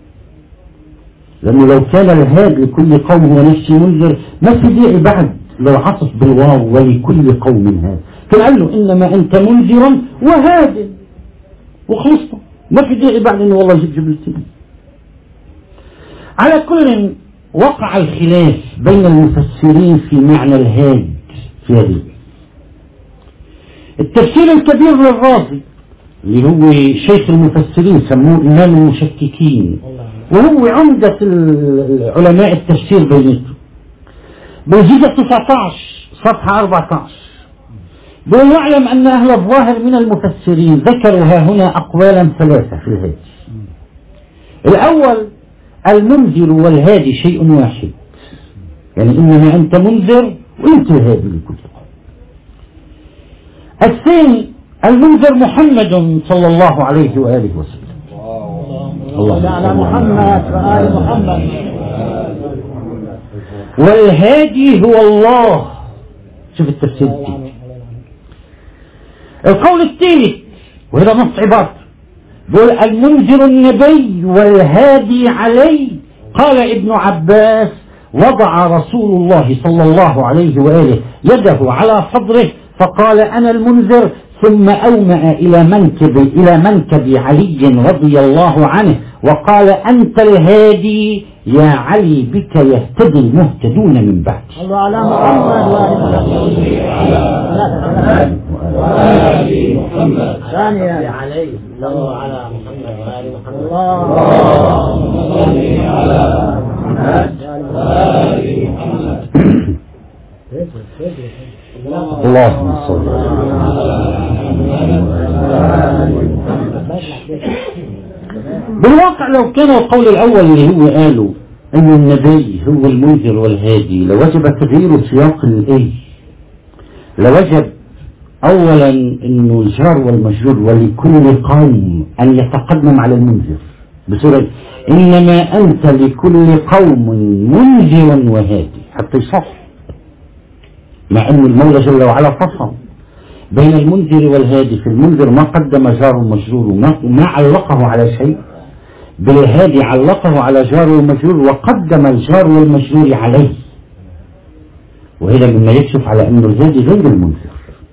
A: لانه لو كان الهاد لكل قوم هو نفس المنذر ما في داعي بعد لو عطف بالواو ولكل قوم هاد، كان قال له انما انت منذرا وهاد وخلصنا، ما في داعي بعد انه والله جيب جبلتين. على كل وقع الخلاف بين المفسرين في معنى الهاد في هذه. التفسير الكبير للرازي اللي هو شيخ المفسرين سموه إمام المشككين وهو عمدة علماء التفسير بينته، بوجودة تسعة عشر صفحة أربعة عشر بيقول: يعلم أن أهل الظاهر من المفسرين ذكروا ها هنا أقوالا ثلاثة في الهادي. الأول: المنذر والهادي شيء واحد، يعني إنما أنت منذر وأنت الهادي لكل قوم. الثاني: المنذر محمد صلى الله عليه وآله وسلم.
B: الله على محمد وآل محمد.
A: والهادي هو الله. شوف التفسير الثاني. القول الثالث وهذا نص عبارة بقول: المنذر النبي والهادي عليه. قال ابن عباس: وضع رسول الله صلى الله عليه وآله يده على صدره فقال: أنا المنذر، ثم أومأ إلى منكب إلى منكب علي رضي الله عنه وقال: أنت الهادي يا علي، بك يهتدي المهتدون من بعد.
B: الله على محمد وآل محمد. ثانيا علي الله على محمد وآل محمد. اللهم صل على محمد وآل محمد.
A: اللهم صل بالواقع لو كان القول الأول اللي هو قالوا أن النبي هو المنذر والهادي لوجب تغيير سياق الآية. لوجب أولا أنه الجار والمجرور ولكل قوم أن يتقدم على المنذر بسورة إنما أنت لكل قوم منذر وهادي حتى يصح، مع أن المولى جل وعلا فصل بين المنذر والهادي. في المنذر ما قدم جار ومجرور وما علقه على شيء، بالهادي علقه على جار ومجرور وقدم الجار والمجرور عليه، وهذا مما يكشف على أن الهادي غير المنذر.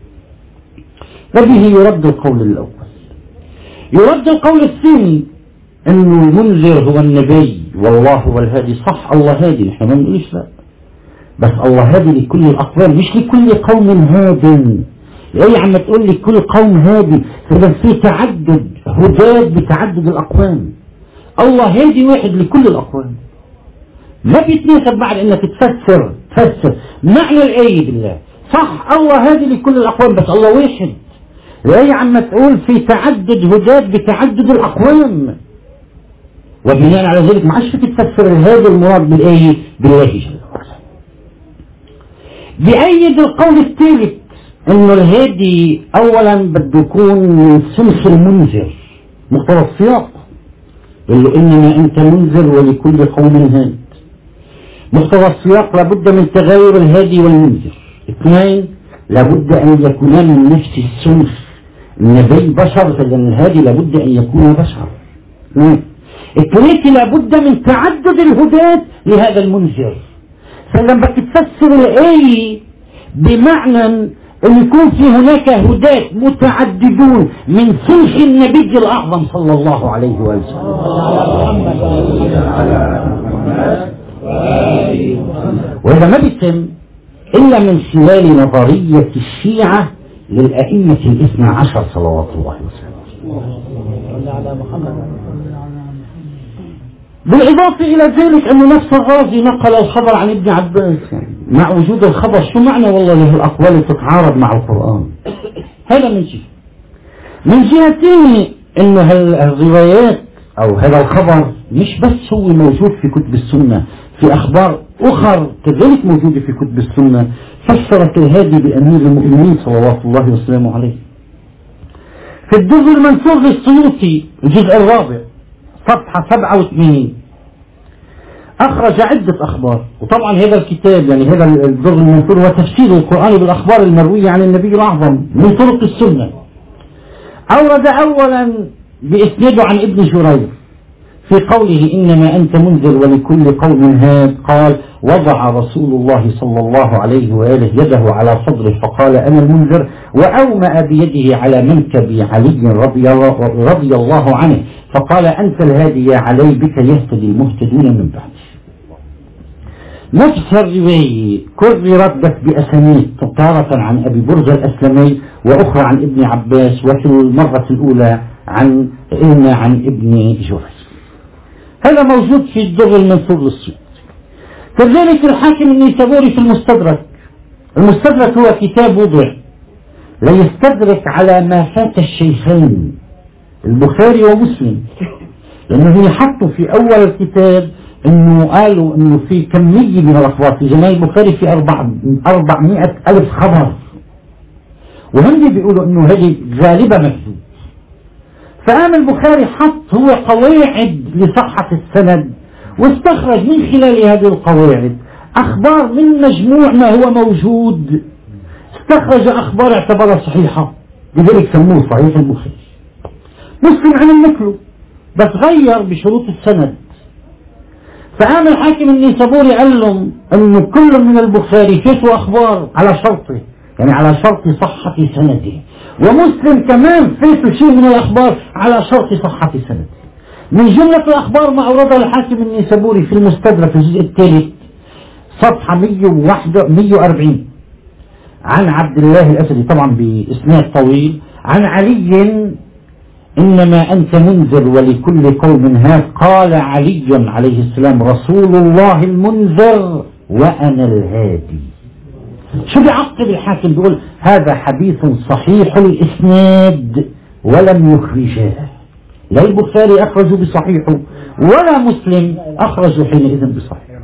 A: وبه يرد القول الأول. يرد القول الثاني أن المنذر هو النبي والله هو الهادي، صح الله هادي، احنا ما بنقولش لا، بس الله هادي لكل الأقوام مش لكل قوم هاد. ايه عم تقول لي كل قوم هادي؟ فإذا في تعدد هداة بتعدد الأقوام. الله هادي واحد لكل الأقوام، ما بيتناسب بعد انك تفسر تفسر معنى الآية بالله. صح الله هادي لكل الأقوام بس الله واحد. الآية عم تقول في تعدد هداة بتعدد الأقوام، وبناء على ذلك ما عادش فيك تفسر هذا المراد بالآية بالله جل وعلا. بأيد القول الثالث انه الهادي اولا بده يكون من صنف المنذر، مقتضى السياق اللي انما انت منذر ولكل قوم هاد. مقتضى السياق لابد من تغير الهادي والمنذر. اثنين لابد ان يكونا من نفس الصنف، النبي بشر فاذا الهادي لابد ان يكون بشر. اثنين الثلاثة لابد من تعدد الهداة لهذا المنذر. فلما تفسر الآية بمعنى أن يكون في هناك هداة متعددون من صنف النبي الأعظم صلى الله عليه وسلم، وهذا ما بيتم إلا من خلال نظرية الشيعة للأئمة الاثنى عشر صلوات الله وسلامه. بالإضافة إلى ذلك أن نفس الرازي نقل الخبر عن ابن عباس، يعني مع وجود الخبر شو معنى والله له الأقوال تتعارض مع القرآن. هذا من جهة. من جهة ثانية أنه الروايات أو هذا الخبر مش بس هو موجود في كتب السنة، في أخبار أخرى كذلك موجودة في كتب السنة فسرت الهادي بأمير المؤمنين صلوات الله وسلامه عليه. في الدر المنثور للسيوطي الجزء الرابع صفحة سبعة وثمانين أخرج عدة أخبار، وطبعا هذا الكتاب يعني هذا الدر المنثور هو تفسير القرآن بالأخبار المروية عن النبي الأعظم من طرق السنة. أورد أولا بإسناده عن ابن جرير في قوله إنما أنت منذر ولكل قوم هاد، قال وضع رسول الله صلى الله عليه وآله يده على صدره فقال أنا المنذر، وأومأ بيده على منكب علي رضي الله, رضي الله عنه فقال أنت الهادي يا علي بك يهتدي المهتدون من بعد. نفس الرواية كررت بس بأسانيد، تارة عن أبي برزة الأسلمي وأخرى عن ابن عباس، وفي المرة الأولى عن إلنا عن ابن جريج. هذا موجود في الدر المنثور للسيوطي. كذلك الحاكم النيسابوري في المستدرك. المستدرك هو كتاب وضع ليستدرك على ما فات الشيخين البخاري ومسلم، لأنه يحطوا في أول الكتاب أنه قالوا أنه في كمية من الأخبار في جماعة البخاري في أربعمائة ألف خبر، وهم بيقولوا أنه هذه غالبا مكذوب. فقام البخاري حط هو قواعد لصحة السند، واستخرج من خلال هذه القواعد أخبار من مجموع ما هو موجود، استخرج أخبار اعتبرها صحيحة، لذلك سموه صحيح البخاري. مسلم عن النكل بس غير بشروط السند. فقام الحاكم النيسابوري قال لهم أنه كل من البخاري فيه أخبار على شرطه، يعني على شرط صحة سنده، ومسلم كمان فيه شيء من الأخبار على شرط صحة سنده. من جملة الأخبار ما أوردها الحاكم النيسابوري في المستدرك في الجزء الثالث صفحة مئة وأربعين عن عبد الله الأسدي طبعا بإسناد طويل عن علي إنما أنت منذر ولكل قوم هاد، قال علي عليه السلام رسول الله المنذر وأنا الهادي. شو بيعقب الحاكم؟ بيقول هذا حديث صحيح الإسناد ولم يخرجاه، لا البخاري أخرجوا بصحيحه ولا مسلم أخرجوا حينئذ بصحيح.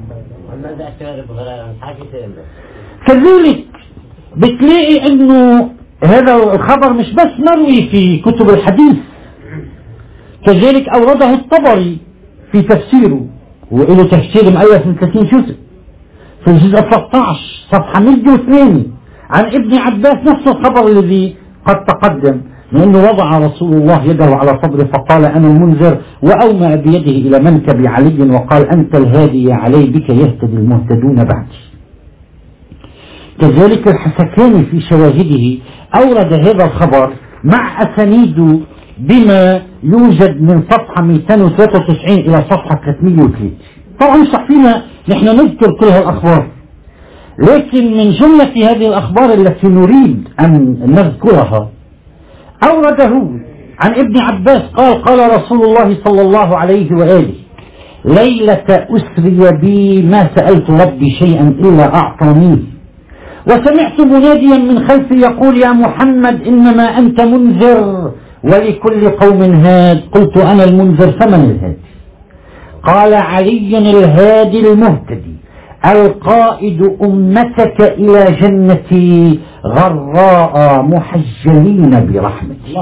A: كذلك بتلاقي أنه هذا الخبر مش بس مروي في كتب الحديث، كذلك أورده الطبري في تفسيره، وإله تفسير مؤلف من ثلاثين جزء في الجزء ثلاثة عشر صفحة مئة واثنين عن ابن عباس نفس الخبر الذي قد تقدم، لأنه وضع رسول الله يده على صدره فقال أنا المنذر، وأومأ بيده إلى منكب علي وقال أنت الهادي يا علي بك يهتدي المهتدون بعدي. كذلك الحسكاني في شواهده أورد هذا الخبر مع أسانيده بما يوجد من صفحة مئتين وثلاثة وتسعين إلى صفحة ثلاثمئة وثلاثة. طبعا مش فينا نحن نذكر كل هالأخبار، لكن من جملة هذه الأخبار التي نريد أن نذكرها أورده عن ابن عباس قال قال رسول الله صلى الله عليه وآله: ليلة أسري بي ما سألت ربي شيئا إلا أعطانيه، وسمعت مناديا من خلفي يقول: يا محمد إنما أنت منذر ولكل قوم هاد. قلت: أنا المنذر فمن الهادي؟ قال: علي الهادي المهتدي القائد أمتك إلى جنتي غراء محجلين برحمتي.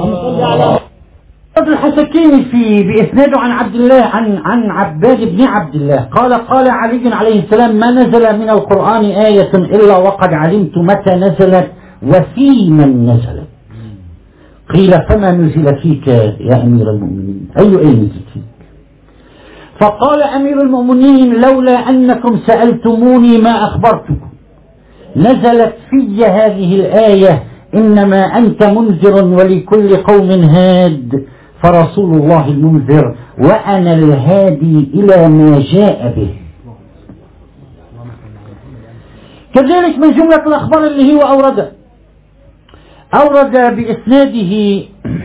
A: الحسكيني في بإسناده عن عبد الله عن عن عباد بن عبد الله قال قال علي عليه السلام: ما نزل من القرآن آية إلا وقد علمت متى نزلت وفي من نزلت. قيل: فما نزل فيك يا أمير المؤمنين؟ أي آية نزلت فيك؟ فقال أمير المؤمنين: لولا أنكم سألتموني ما أخبرتكم. نزلت في هذه الآية: إنما أنت منذر ولكل قوم هاد، فرسول الله المنذر وأنا الهادي إلى ما جاء به. كذلك من جملة الأخبار اللي هو أورد أورد بإسناده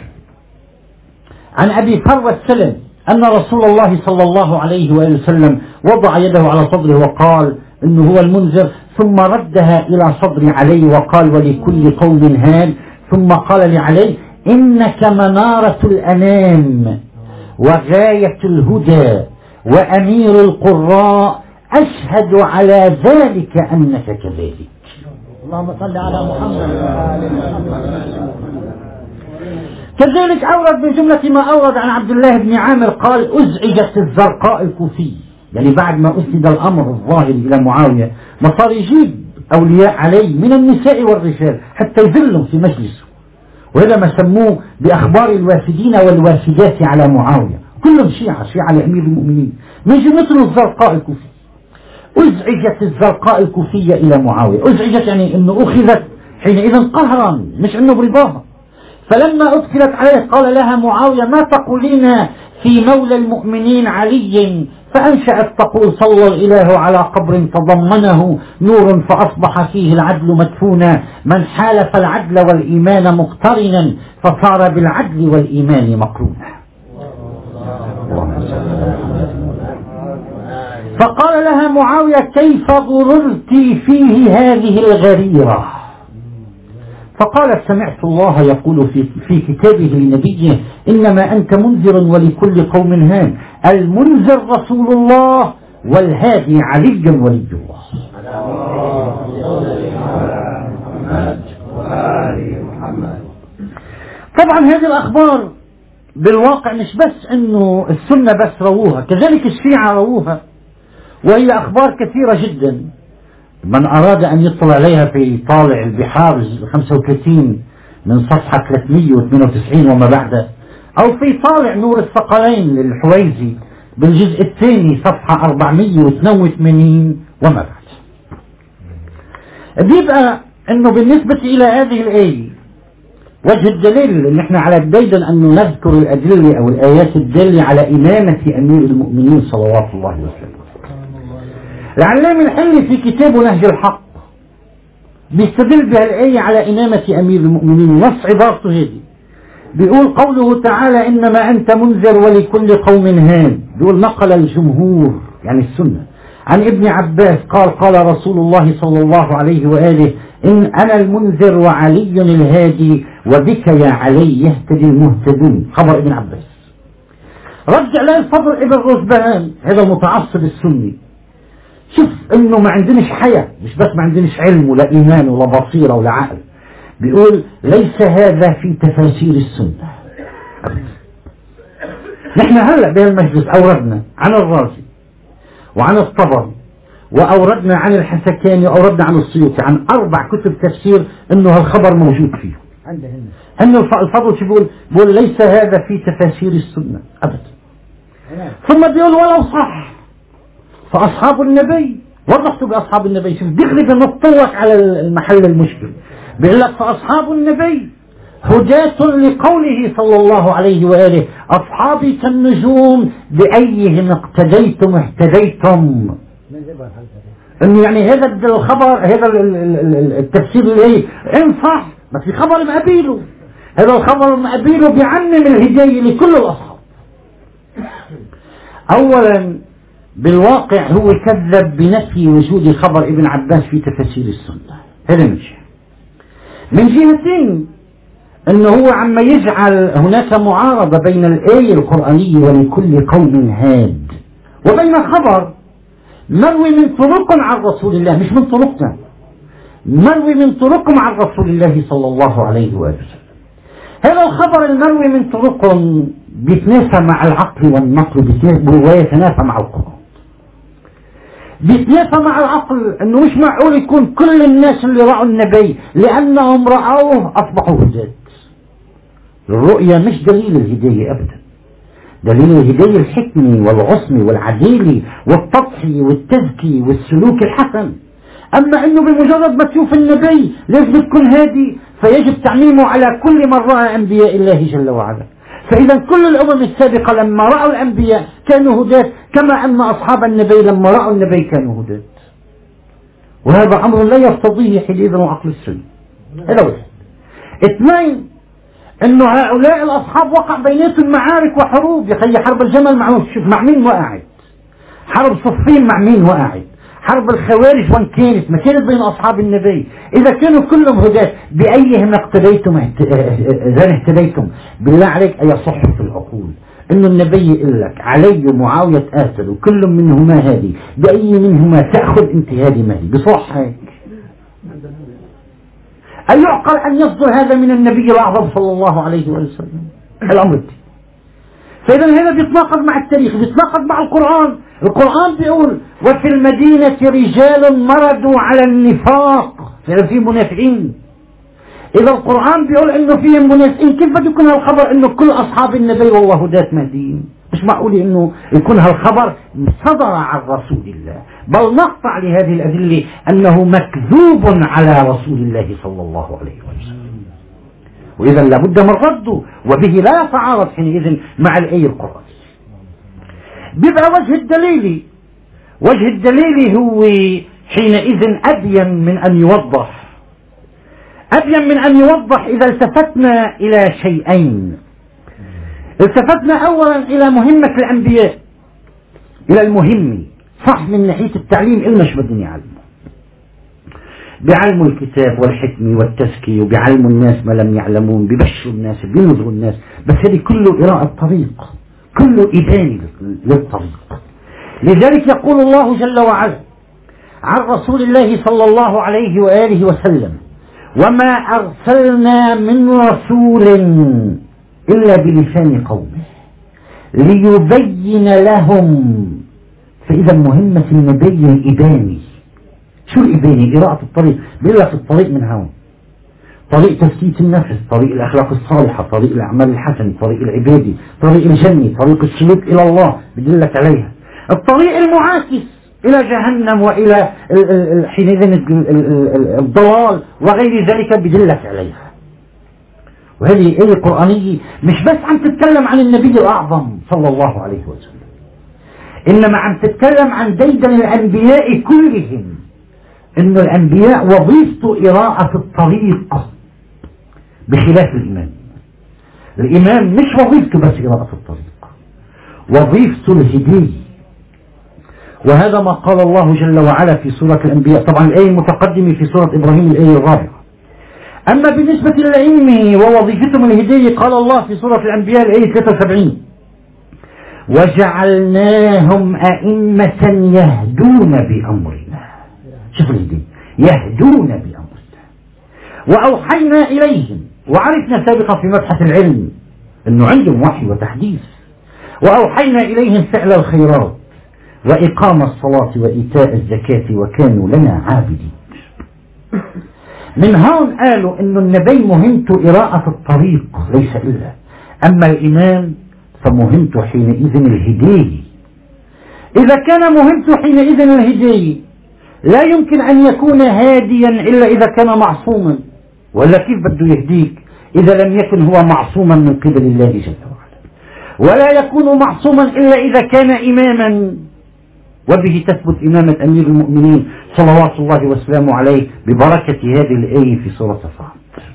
A: عن أبي فروة السلم أن رسول الله صلى الله عليه وآله وسلم وضع يده على صدره وقال إنه هو المنذر، ثم ردها إلى صدر علي وقال: ولكل قوم هاد. ثم قال لعلي: إنك منارة الأنام وغاية الهدى وأمير القراء، أشهد على ذلك أنك كذلك.
B: اللهم صل على محمد.
A: كذلك أورد من جملة ما أورد عن عبد الله بن عامر قال: أزعجت الزرقاء الكوفي، يعني بعد ما أسند الأمر الظاهر إلى معاوية ما صار يجيب أولياء علي من النساء والرجال حتى يذلهم في مجلسه، وهذا ما سموه بأخبار الوافدين والوافدات على معاوية، كلهم شيعة شيعة لأمير المؤمنين. من جملة الزرقاء الكوفي: أزعجت الزرقاء الكوفية إلى معاوية. أزعجت يعني أنه أخذت حينئذ قهرا، مش أنه برضاها. فلما أدخلت عليه قال لها معاوية: ما تقولين في مولى المؤمنين علي؟ فأنشأت تقول: صلى الإله على قبر تضمنه نور فأصبح فيه العدل مدفونا، من حالف العدل والإيمان مقترنا فصار بالعدل والإيمان مقرونا. فقال لها معاوية: كيف غررت فيه هذه الغريرة؟ فقالت: سمعت الله يقول في, في كتابه لنبيه: إنما أنت منذر ولكل قوم هاد، المنذر رسول الله والهادي علي ولي الله. طبعا هذه الأخبار بالواقع مش بس أنه السنة بس رووها، كذلك الشيعة رووها، وهي أخبار كثيرة جدا. من أراد أن يطلع عليها في طالع البحار الجزء خمسة وثلاثين من صفحة ثلاثمئة واثنين وتسعين وما بعده، أو في طالع نور الثقلين للحويزي بالجزء الثاني صفحة أربعمئة واثنين وثمانين وما بعد. بيبقى أنه بالنسبة إلى هذه الآية وجه الدليل اللي احنا على الديدن أنه نذكر الأدلة أو الآيات الدالة على إمامة أمير المؤمنين صلوات الله وسلم. العلامة الحلي في كتابه نهج الحق بيستدل بها الآية على إمامة أمير المؤمنين، نص عبارته هذه بيقول: قوله تعالى: إنما أنت منذر ولكل قوم هاد. بيقول: نقل الجمهور يعني السنة عن ابن عباس قال: قال رسول الله صلى الله عليه وآله: إن أنا المنذر وعلي الهادي، وبك يا علي يهتدي المهتدون. خبر ابن عباس. رجع له الفضل ابن رزبان هذا المتعصب السني، شوف انه ما عندناش حياة، مش بس ما عندناش علم ولا ايمان ولا بصيرة ولا عقل. بيقول: ليس هذا في تفاسير السنة. نحن هلأ بهالمجلس اوردنا عن الرازي وعن الطبري واوردنا عن الحسكاني واوردنا عن السيوطي عن اربع كتب تفسير انه هالخبر موجود فيه. انه الفضل شو بيقول؟ بيقول: ليس هذا في تفاسير السنة ابدا. ثم بيقول: ولو صح فأصحاب النبي، وضحتوا بأصحاب النبي، شوف بيغلب نطلق على المحل المشكل. بيقول لك: فأصحاب النبي هداة لقوله صلى الله عليه وآله أصحابي كالنجوم بأيهم اقتديتم اهتديتم. إنه يعني هذا الخبر، هذا التفسير اللي إن صح ما في خبر مقابله، هذا الخبر مقابله بيعمم الهداية لكل الأصحاب. أولا بالواقع هو كذب بنفي وجود خبر ابن عباس في تفاسير السنة، هذا من جهة. من جهتين أنه هو عما يجعل هناك معارضة بين الآية القرآنية ولكل قوم هاد وبين خبر مروي من طرق عن رسول الله، مش من طرقنا، مروي من طرق عن رسول الله صلى الله عليه وآله وسلم. هذا الخبر المروي من طرق بيتنافى مع العقل والنقل ويتنافى مع القرآن، بيتنافى مع العقل. انه مش معقول يكون كل الناس اللي رأوا النبي لانهم رأوه اصبحوا هداة. الرؤية مش دليل الهداية ابدا، دليل الهداية الحكمي والعصمي والعديل والتضحي والتزكي والسلوك الحسن. اما انه بمجرد ما تشوف النبي لازم تكون هادي فيجب تعميمه على كل من رأى انبياء الله جل وعلا. فإذا كل الأمم السابقة لما رأوا الأنبياء كانوا هداة، كما أن أصحاب النبي لما رأوا النبي كانوا هداة. وهذا أمر لا يرتضيه حينئذ عقل السلم. هذا واحد. اثنين، أنه هؤلاء الأصحاب وقع بيناتهم معارك وحروب. يا خي حرب الجمل مع مع مين وقعت؟ حرب صفين مع مين وقعت؟ حرب الخوارج وان كانت ما كانت بين أصحاب النبي. إذا كانوا كلهم هداة بأيهم اقتديتم إذا اهتديتم. بالله عليك أيصح في العقول إنه النبي يقول لك علي ومعاوية آسد وكل منهما هذه بأي منهما تأخذ انت هذه ما هي بصح هيك؟ أيعقل أن يصدر هذا من النبي الأعظم صلى الله عليه وسلم؟ الأمر دي. فإذا هذا بيتناقض مع التاريخ، بيتناقض مع القرآن. القرآن بيقول وفي المدينة رجال مردوا على النفاق، يعني في منافقين. إذا القرآن بيقول إنه فيهم منافقين، كيف بده يكون هالخبر إنه كل أصحاب النبي والله هداة مهديين؟ مش معقول إنه يكون هالخبر صدر عن رسول الله. بل نقطع لهذه الأدلة أنه مكذوب على رسول الله صلى الله عليه وسلم، وإذا لابد من رده، وبه لا يتعارض حينئذ مع الآية القرآنية. بيبقى وجه الدليل، وجه الدليل هو حينئذ أبين من أن يوضح، أبين من أن يوضح إذا التفتنا إلى شيئين. التفتنا أولا إلى مهمة الأنبياء، إلى المهم صح من ناحية التعليم إلنا شو بدهم يعلموا، بيعلموا الكتاب والحكمة والتزكية وبيعلموا الناس ما لم يعلمون، بيبشروا الناس بينذروا الناس، بس هذه كله قراءة طريق، كله إبانة للطريق. لذلك يقول الله جل وعلا عن رسول الله صلى الله عليه وآله وسلم وما أرسلنا من رسول إلا بلسان قومه ليبين لهم. فإذا مهمة النبي الإباني. شو الإباني؟ قراءة الطريق. بيقول لك الطريق من هون، طريق تزكية النفس، طريق الأخلاق الصالحة، طريق الأعمال الحسنة، طريق العبادة، طريق الجنة، طريق السلوك إلى الله بدلك عليها. الطريق المعاكس إلى جهنم وإلى حينئذ الضلال وغير ذلك بدلك عليها. وهذه آية قرآنية مش بس عم تتكلم عن النبي الأعظم صلى الله عليه وسلم، إنما عم تتكلم عن ديدن الأنبياء كلهم. إن الأنبياء وظيفته إراءة الطريق بخلاف الإمام. الإمام مش وظيفته بس إراءة الطريق، وظيفته الهداية. وهذا ما قال الله جل وعلا في سورة الأنبياء. طبعا الآية المتقدمة في سورة إبراهيم الآية الرابعة. أما بالنسبة للعلم ووظيفتهم الهداية قال الله في سورة الأنبياء الآية ثلاثة وسبعين وجعلناهم أئمة يهدون بأمرنا. شوف الهداية، يهدون بأمرنا. وأوحينا إليهم، وعرفنا سابقا في مبحث العلم أنه عندهم وحي وتحديث. وأوحينا إليهم فعل الخيرات وإقام الصلاة وإيتاء الزكاة وكانوا لنا عابدين. من هون قالوا أن النبي مهمته إراءة الطريق ليس إلا، أما الإمام فمهمته حينئذ الهداية. إذا كان مهمته حينئذ الهداية لا يمكن أن يكون هاديا إلا إذا كان معصوما، ولا كيف بده يهديك إذا لم يكن هو معصوما من قبل الله جل وعلا، ولا يكون معصوما إلا إذا كان إماما، وبه تثبت إمامة أمير المؤمنين صلوات الله وسلامه عليه ببركة هذه الآية في سورة صاد.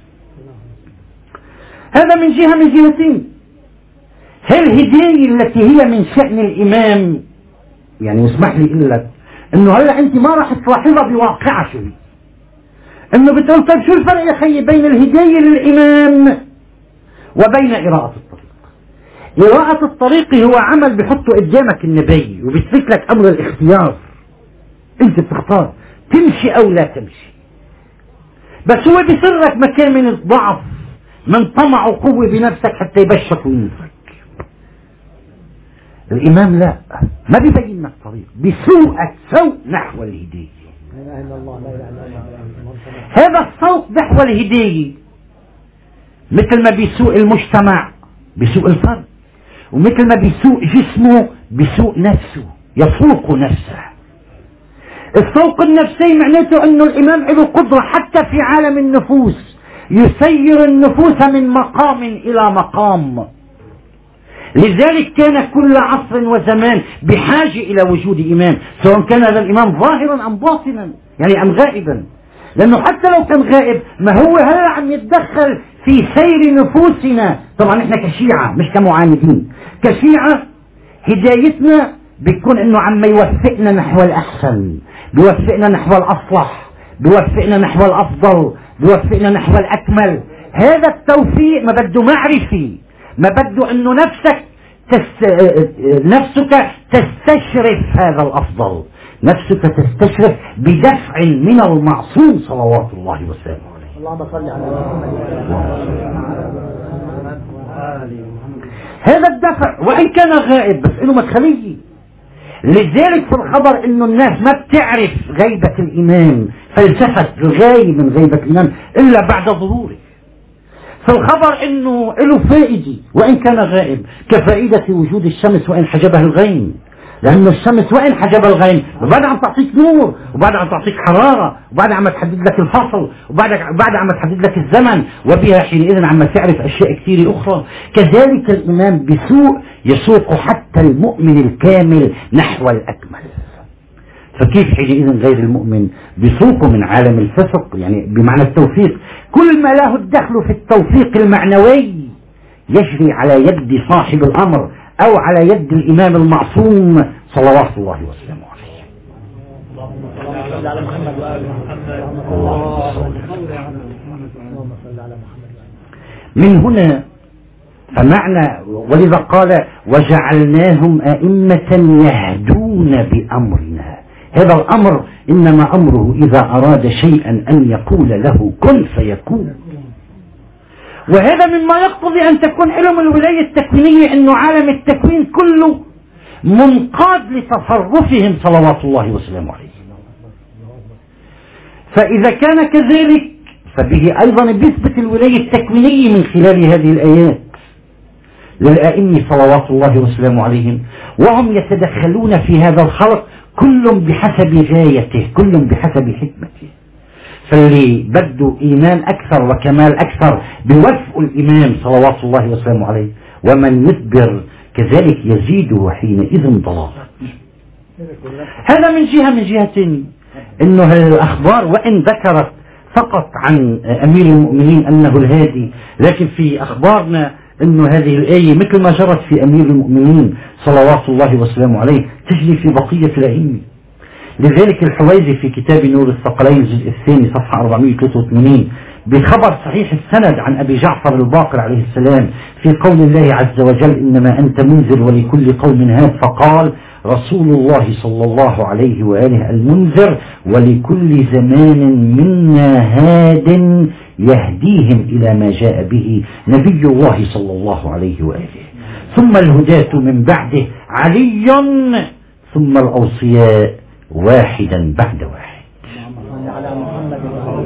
A: هذا من جهة من جهتين. هالهداية التي هي من شأن الإمام، يعني اسمح لي إقول لك إنه هلا أنت ما راح تلاحظها بواقعة شوي، إنه بتقول طيب شو الفرق يا خيي بين الهداية للإمام وبين قراءة الطريق؟ قراءة الطريق هو عمل بحطه قدامك النبي وبيثبت لك أمر الاختيار، أنت بتختار تمشي أو لا تمشي، بس هو بيسرك مكان من الضعف، من طمع وقوة بنفسك حتى يبشك وينفك. الإمام لا، ما بيبين لك طريق، بيسوقك سوق نحو الهداية. هذا السوق نحو الهداية مثل ما بيسوق المجتمع بيسوق الفرد، ومثل ما بيسوق جسمه بيسوق نفسه، يسوق نفسه. السوق النفسي معناته انه الامام له قدرة حتى في عالم النفوس يسير النفوس من مقام الى مقام. لذلك كان كل عصر وزمان بحاجة الى وجود امام، سواء كان هذا الامام ظاهرا ام باطنا، يعني ام غائبا، لانه حتى لو كان غائب ما هو هلا عم يتدخل في سير نفوسنا. طبعا احنا كشيعة مش كمعاندين، كشيعة هدايتنا بيكون انه عم يوفقنا نحو الاحسن، بيوفقنا نحو الاصلح، بيوفقنا نحو الافضل، بيوفقنا نحو الاكمل. هذا التوفيق ما بده معرفي، ما بده انه نفسك تست... نفسك تستشرف هذا الافضل، نفسك تستشرف بدفع من المعصوم صلوات الله وسلامه عليه.
B: اللهم صل على محمد.
A: هذا الدفع وان كان غائب بس له مدخليه. لذلك في الخبر انه الناس ما بتعرف غيبة الامام، فلسفة الغاية من غيبة الامام الا بعد ظهوره. في الخبر انه له فائدة وان كان غائب، كفائدة وجود الشمس وان حجبها الغيم، لأن الشمس وإن حجب الغيم وبعد عم تعطيك نور، وبعد عم تعطيك حرارة، وبعد عم تحدد لك الفصل، وبعد بعد عم تحدد لك الزمن، وبها حينئذ عم تعرف أشياء كثيرة أخرى. كذلك الإمام بسوق يسوق حتى المؤمن الكامل نحو الأكمل. فكيف حينئذ غير المؤمن بسوقه من عالم الفسق، يعني بمعنى التوفيق، كل ما له الدخل في التوفيق المعنوي يجري على يد صاحب الأمر أو على يد الإمام المعصوم صلوات الله وسلامه عليه.
B: اللهم صل على محمد وآل محمد. اللهم صل على محمد.
A: من هنا فمعنى ولذا قال وجعلناهم أئمة يهدون بأمرنا. هذا الأمر إنما أمره إذا أراد شيئا أن يقول له كن فيكون. وهذا مما يقتضي أن تكون علم الولاية التكوينية أنه عالم التكوين كله منقاد لتصرفهم صلوات الله وسلامه عليه. فإذا كان كذلك فبه أيضا بيثبت الولاية التكوينية من خلال هذه الآيات للأئمة صلوات الله وسلامه عليهم، وهم يتدخلون في هذا الخلق كل بحسب غايته، كل بحسب حكمته. فاللي بده إيمان أكثر وكمال أكثر بوفق الإمام صلوات الله وسلامه عليه، ومن يدبر كذلك يزيده حينئذ ضلالا. هذا من جهة. من جهة إنه الأخبار وإن ذكرت فقط عن أمير المؤمنين أنه الهادي، لكن في أخبارنا أنه هذه الآية مثل ما جرت في أمير المؤمنين صلوات الله وسلامه عليه تجري في بقية الأئمة. لذلك الحويزي في كتاب نور الثقلين الجزء الثاني صفحة أربعمائة وثلاثة وثمانين بخبر صحيح السند عن أبي جعفر الباقر عليه السلام في قول الله عز وجل إنما أنت منذر ولكل قوم هاد، فقال رسول الله صلى الله عليه وآله المنذر ولكل زمان منا هاد يهديهم إلى ما جاء به نبي الله صلى الله عليه وآله، ثم الهداة من بعده علي، ثم الأوصياء واحدا بعد واحد.
B: على محمد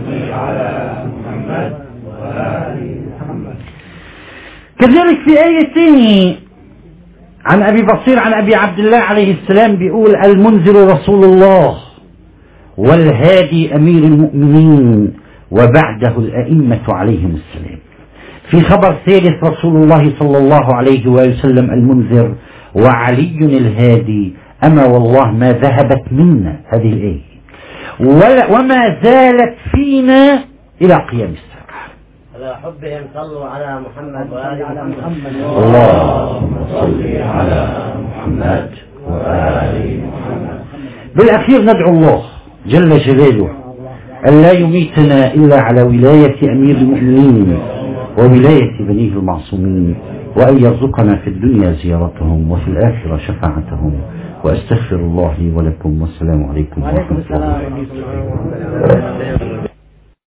B: وآل محمد.
A: كذلك في آية ثانية عن أبي بصير عن أبي عبد الله عليه السلام بيقول المنذر رسول الله والهادي أمير المؤمنين وبعده الأئمة عليهم السلام. في خبر ثالث رسول الله صلى الله عليه وآله وسلم المنذر وعلي الهادي أما والله ما ذهبت منا هذه الآية وما زالت فينا إلى قيام الساعة.
C: على حبهم صلوا على محمد وآل محمد.
A: اللهم صل على محمد وآل محمد. بالأخير ندعو الله جل جلاله أن لا يميتنا إلا على ولاية أمير المؤمنين وولاية بنيه المعصومين، وأن يرزقنا في الدنيا زيارتهم وفي الآخرة شفاعتهم. وأستغفر الله لي ولكم والسلام عليكم ورحمة الله وبركاته.